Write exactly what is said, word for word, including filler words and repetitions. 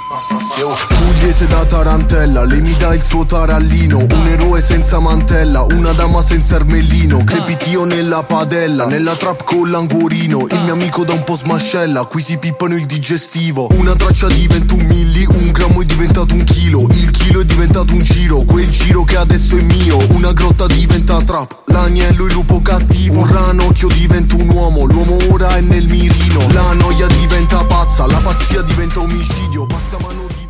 Pugliese da tarantella, lei mi dà il suo tarallino. Un eroe senza mantella, una dama senza ermellino. Crepitio nella padella, nella trap con l'anguorino. Il mio amico da un po' smascella, qui si pippano il digestivo. Una traccia di ventuno milli, un grammo è diventato un chilo. Il chilo è diventato un giro, quel giro che adesso è mio. Una grotta diventa trap, l'agnello il lupo cattivo. Un ranocchio diventa un uomo, l'uomo ora è nel mirino. La noia diventa pazza, la pazzia diventa omicidio. Passa mano di